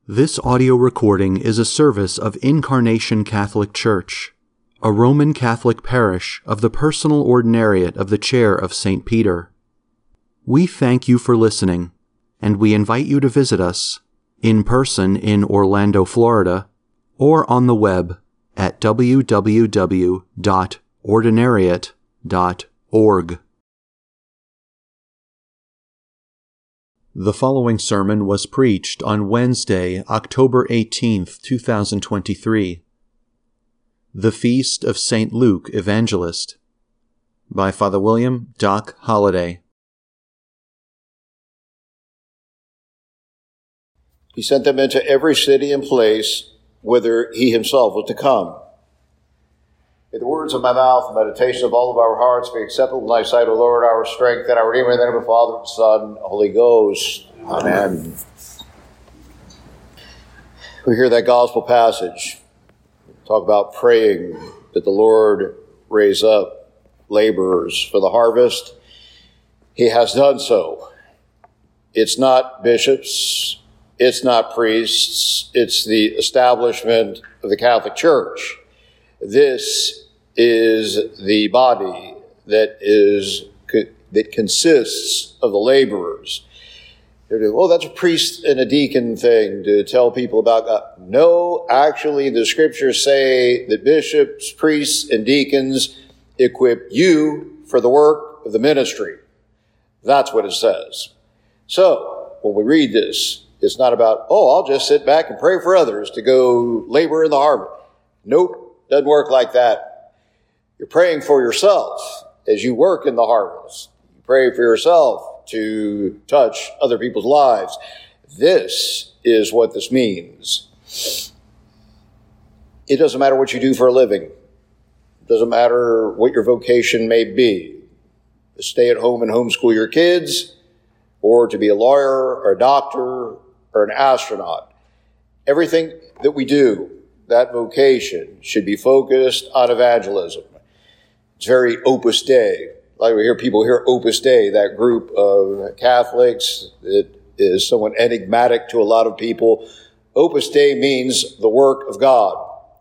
This audio recording is a service of Incarnation Catholic Church, a Roman Catholic parish of the Personal Ordinariate of the Chair of St. Peter. We thank you for listening, and we invite you to visit us in person in Orlando, Florida, or on the web at www.ordinariate.org. The following sermon was preached on Wednesday, October 18th, 2023. The Feast of St. Luke Evangelist, by Father William Doc Holliday. He sent them into every city and place whither he himself was to come. May the words of my mouth and meditation of all of our hearts be acceptable in thy sight, O Lord, our strength and our Redeemer, in the name of the Father, Son, Holy Ghost. Amen. We hear that gospel passage. Talk about praying that the Lord raise up laborers for the harvest. He has done so. It's not bishops. It's not priests. It's the establishment of the Catholic Church. This is the body that consists of the laborers. Oh, that's a priest and a deacon thing to tell people about God. No, actually, the scriptures say that bishops, priests, and deacons equip you for the work of the ministry. That's what it says. So, when we read this, it's not about, I'll just sit back and pray for others to go labor in the harvest. Nope, doesn't work like that. You're praying for yourself as you work in the harvest. You pray for yourself to touch other people's lives. This is what this means. It doesn't matter what you do for a living. It doesn't matter what your vocation may be. To stay at home and homeschool your kids, or to be a lawyer or a doctor or an astronaut. Everything that we do, that vocation, should be focused on evangelism. It's very Opus Dei. Like we hear people hear Opus Dei, that group of Catholics that is somewhat enigmatic to a lot of people. Opus Dei means the work of God.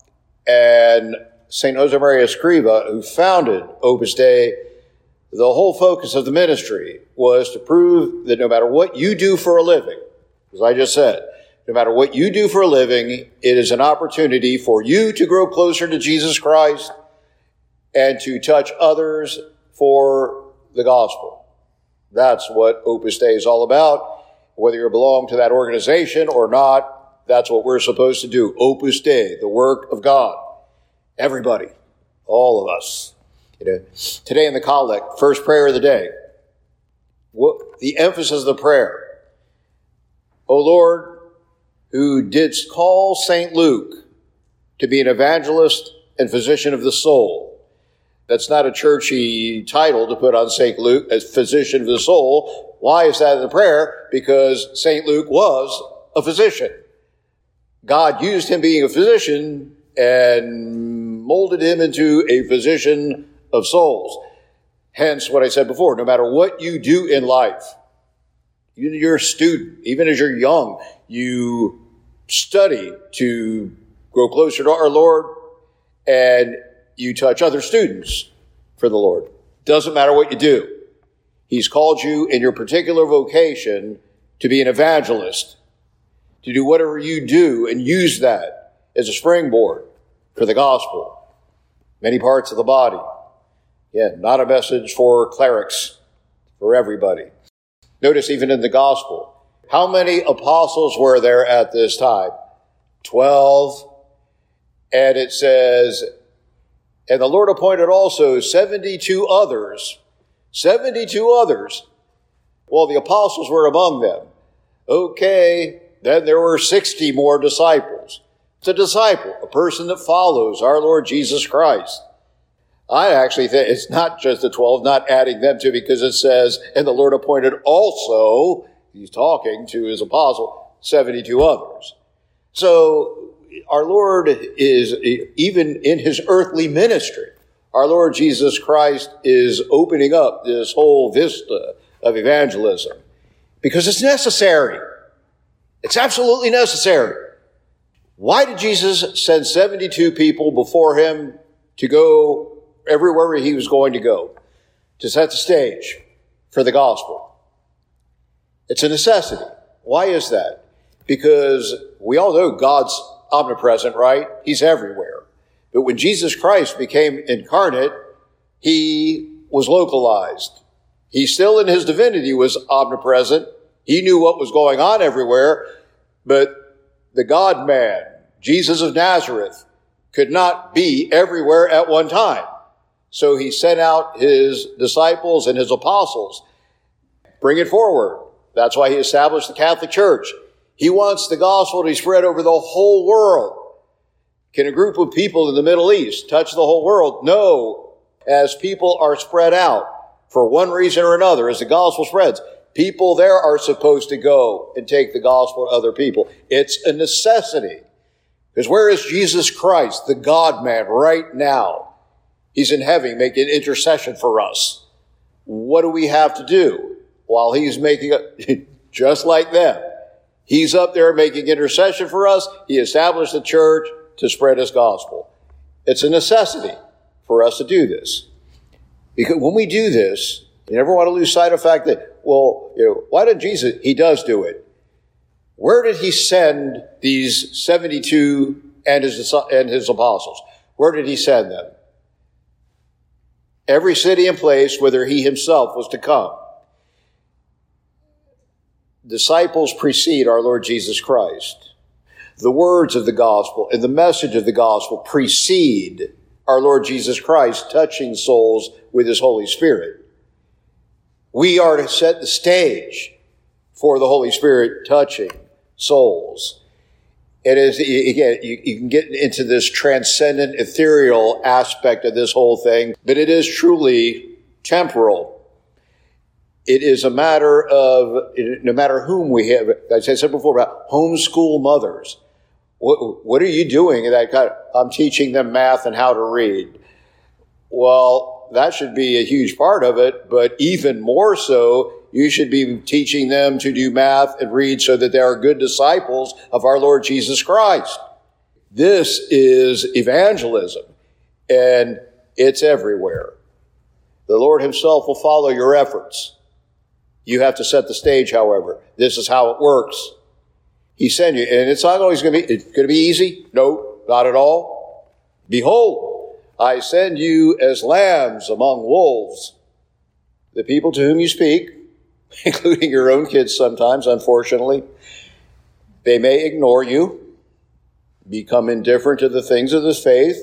And St. Josemaria Escriva, who founded Opus Dei, the whole focus of the ministry was to prove that no matter what you do for a living, as I just said, no matter what you do for a living, it is an opportunity for you to grow closer to Jesus Christ and to touch others for the gospel. That's what Opus Dei is all about. Whether you belong to that organization or not, that's what we're supposed to do. Opus Dei, the work of God. Everybody, all of us. Today in the collect, first prayer of the day, the emphasis of the prayer. O Lord, who didst call St. Luke to be an evangelist and physician of the soul. That's not a churchy title to put on St. Luke as physician of the soul. Why is that in the prayer? Because St. Luke was a physician. God used him being a physician and molded him into a physician of souls. Hence what I said before, no matter what you do in life, even if you're a student, even as you're young, you study to grow closer to our Lord, and you touch other students for the Lord. Doesn't matter what you do. He's called you in your particular vocation to be an evangelist, to do whatever you do and use that as a springboard for the gospel. Many parts of the body. Yeah, not a message for clerics, for everybody. Notice even in the gospel, how many apostles were there at this time? 12. And it says, and the Lord appointed also 72 others. 72 others. Well, the apostles were among them. Okay, then there were 60 more disciples. It's a disciple, a person that follows our Lord Jesus Christ. I actually think it's not just the 12, not adding them to, because it says, and the Lord appointed also, he's talking to his apostle, 72 others. So our Lord is, even in his earthly ministry, our Lord Jesus Christ is opening up this whole vista of evangelism because it's necessary. It's absolutely necessary. Why did Jesus send 72 people before him to go everywhere he was going to go? To set the stage for the gospel. It's a necessity. Why is that? Because we all know God's omnipresent, right? He's everywhere. But when Jesus Christ became incarnate, he was localized. He still in his divinity was omnipresent. He knew what was going on everywhere, but the God-man, Jesus of Nazareth, could not be everywhere at one time. So he sent out his disciples and his apostles. Bring it forward. That's why he established the Catholic Church. He wants the gospel to be spread over the whole world. Can a group of people in the Middle East touch the whole world? No. As people are spread out for one reason or another, as the gospel spreads, people there are supposed to go and take the gospel to other people. It's a necessity. Because where is Jesus Christ, the God-man, right now? He's in heaven making intercession for us. What do we have to do while he's making just like them? He's up there making intercession for us. He established the church to spread his gospel. It's a necessity for us to do this. Because when we do this, you never want to lose sight of the fact that, why did Jesus? He does do it. Where did he send these 72 and his apostles? Where did he send them? Every city and place whither he himself was to come. Disciples precede our Lord Jesus Christ. The words of the gospel and the message of the gospel precede our Lord Jesus Christ, touching souls with his Holy Spirit. We are to set the stage for the Holy Spirit touching souls. It is, again, you can get into this transcendent, ethereal aspect of this whole thing, but it is truly temporal. It is a matter of, no matter whom we have, as I said before, about homeschool mothers. What are you doing? I'm teaching them math and how to read. Well, that should be a huge part of it, but even more so, you should be teaching them to do math and read so that they are good disciples of our Lord Jesus Christ. This is evangelism, and it's everywhere. The Lord himself will follow your efforts. You have to set the stage, however. This is how it works. He sent you, and it's not always going to be easy. No, not at all. Behold, I send you as lambs among wolves. The people to whom you speak, including your own kids sometimes, unfortunately, they may ignore you, become indifferent to the things of this faith,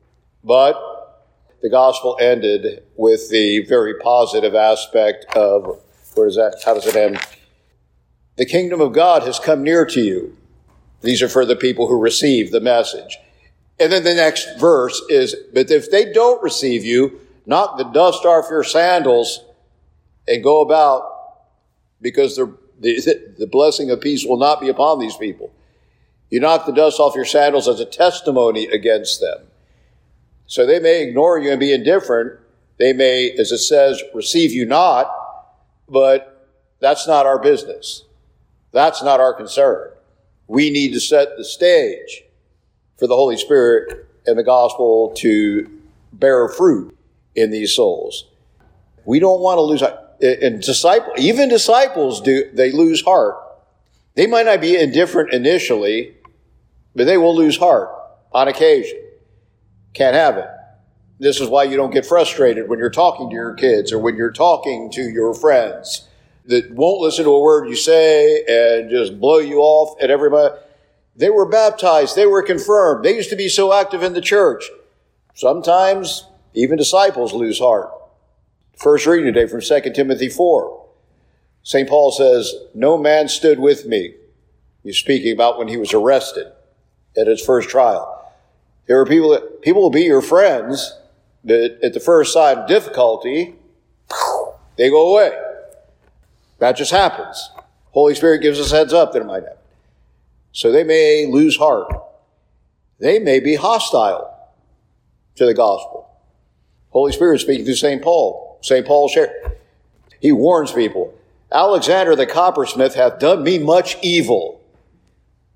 but the gospel ended with the very positive aspect of, where is that? How does it end? The kingdom of God has come near to you. These are for the people who receive the message. And then the next verse is, but if they don't receive you, knock the dust off your sandals and go about, because the blessing of peace will not be upon these people. You knock the dust off your sandals as a testimony against them. So they may ignore you and be indifferent. They may, as it says, receive you not, but that's not our business. That's not our concern. We need to set the stage for the Holy Spirit and the gospel to bear fruit in these souls. We don't want to lose. And even disciples they lose heart. They might not be indifferent initially, but they will lose heart on occasion. Can't have it. This is why you don't get frustrated when you're talking to your kids or when you're talking to your friends that won't listen to a word you say and just blow you off at everybody. They were baptized. They were confirmed. They used to be so active in the church. Sometimes even disciples lose heart. First reading today from 2 Timothy 4. St. Paul says, no man stood with me. He's speaking about when he was arrested at his first trial. There are people will be your friends, but at the first sign of difficulty, they go away. That just happens. Holy Spirit gives us heads up that it might happen. So they may lose heart. They may be hostile to the gospel. Holy Spirit speaking through St. Paul. St. Paul he warns people, Alexander the coppersmith hath done me much evil.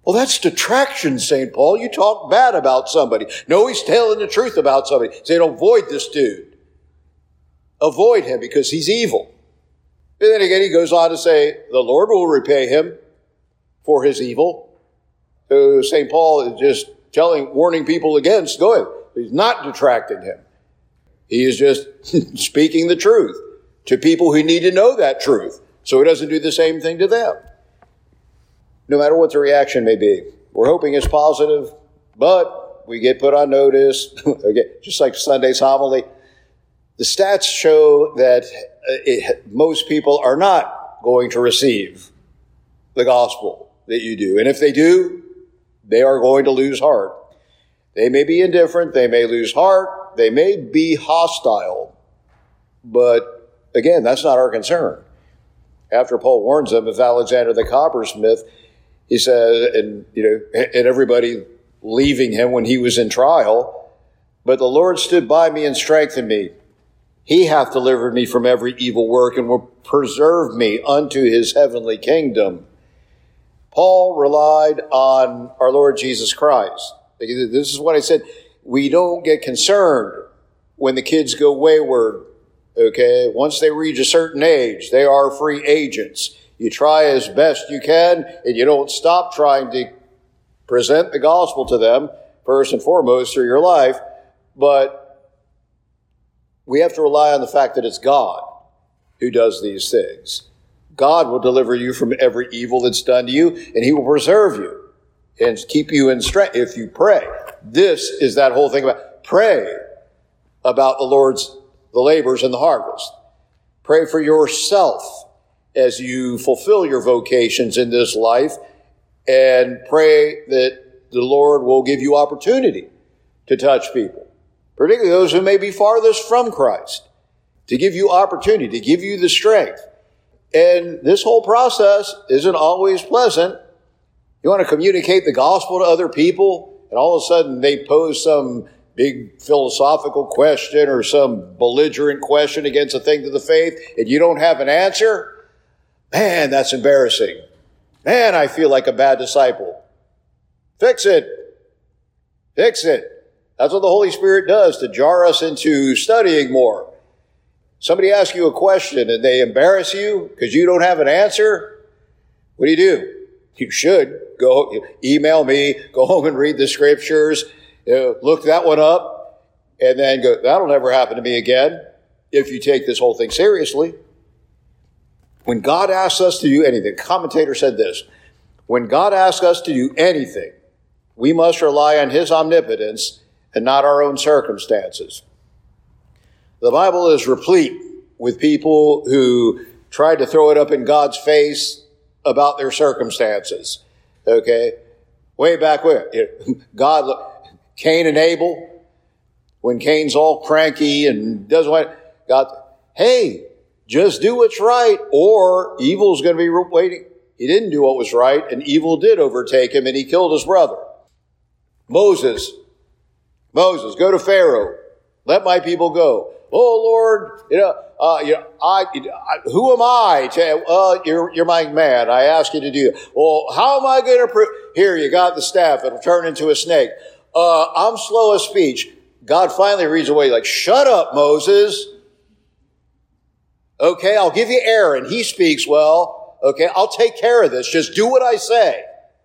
Well, that's detraction, St. Paul. You talk bad about somebody. No, he's telling the truth about somebody. Say, avoid this dude. Avoid him because he's evil. And then again, he goes on to say, the Lord will repay him for his evil. So St. Paul is just warning people against, go ahead. He's not detracting him. He is just speaking the truth to people who need to know that truth, so he doesn't do the same thing to them. No matter what the reaction may be. We're hoping it's positive, but we get put on notice, again, just like Sunday's homily. The stats show that most people are not going to receive the gospel that you do. And if they do, they are going to lose heart. They may be indifferent, they may lose heart, they may be hostile, but again, that's not our concern. After Paul warns them of Alexander the coppersmith, he said, and everybody leaving him when he was in trial, but the Lord stood by me and strengthened me. He hath delivered me from every evil work and will preserve me unto his heavenly kingdom. Paul relied on our Lord Jesus Christ. This is what I said. We don't get concerned when the kids go wayward. Okay, once they reach a certain age, they are free agents. You try as best you can, and you don't stop trying to present the gospel to them, first and foremost, through your life. But we have to rely on the fact that it's God who does these things. God will deliver you from every evil that's done to you, and he will preserve you and keep you in strength if you pray. This is that whole thing about pray about the labors and the harvest. Pray for yourself as you fulfill your vocations in this life, and pray that the Lord will give you opportunity to touch people, particularly those who may be farthest from Christ, to give you opportunity, to give you the strength. And this whole process isn't always pleasant. You want to communicate the gospel to other people, and all of a sudden they pose some big philosophical question or some belligerent question against a thing to the faith, and you don't have an answer? Man, that's embarrassing. Man, I feel like a bad disciple. Fix it. Fix it. That's what the Holy Spirit does, to jar us into studying more. Somebody asks you a question and they embarrass you because you don't have an answer. What do? You should go email me, go home and read the scriptures, look that one up, and then go, that'll never happen to me again, if you take this whole thing seriously. When God asks us to do anything, the commentator said this, when God asks us to do anything, we must rely on his omnipotence and not our own circumstances. The Bible is replete with people who tried to throw it up in God's face about their circumstances. Okay? Way back where? God, Cain and Abel, when Cain's all cranky and doesn't want, God, hey, just do what's right, or evil's going to be waiting. He didn't do what was right, and evil did overtake him, and he killed his brother. Moses, go to Pharaoh. Let my people go. Oh, Lord, who am I to, you're my man. I ask you to do that. Well, how am I going to here, you got the staff. It'll turn into a snake. I'm slow of speech. God finally reads away like, shut up, Moses. Okay, I'll give you Aaron. He speaks well. Okay, I'll take care of this. Just do what I say.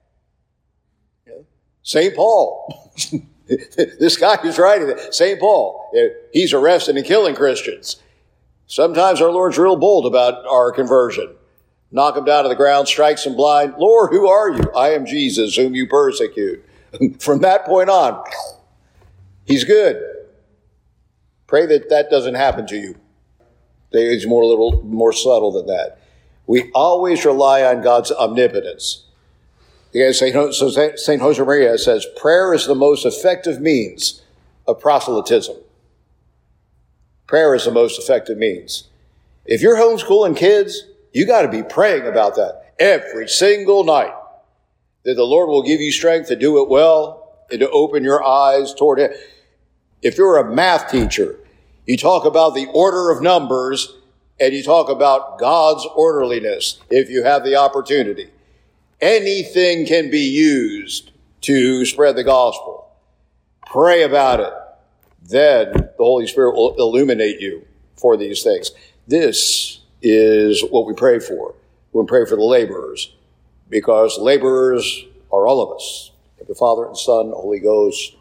St. Paul. This guy who's writing that, St. Paul, he's arresting and killing Christians. Sometimes our Lord's real bold about our conversion. Knock him down to the ground, strikes him blind. Lord, who are you? I am Jesus, whom you persecute. From that point on, he's good. Pray that that doesn't happen to you. He's a little more subtle than that. We always rely on God's omnipotence. St. Josemaria says, prayer is the most effective means of proselytism. Prayer is the most effective means. If you're homeschooling kids, you got to be praying about that every single night, that the Lord will give you strength to do it well and to open your eyes toward Him. If you're a math teacher, you talk about the order of numbers and you talk about God's orderliness if you have the opportunity. anything can be used to spread the gospel, pray about it. Then the Holy Spirit will illuminate you for these things. This is what we pray for. We pray for the laborers, because laborers are all of us. The Father and Son, Holy Ghost.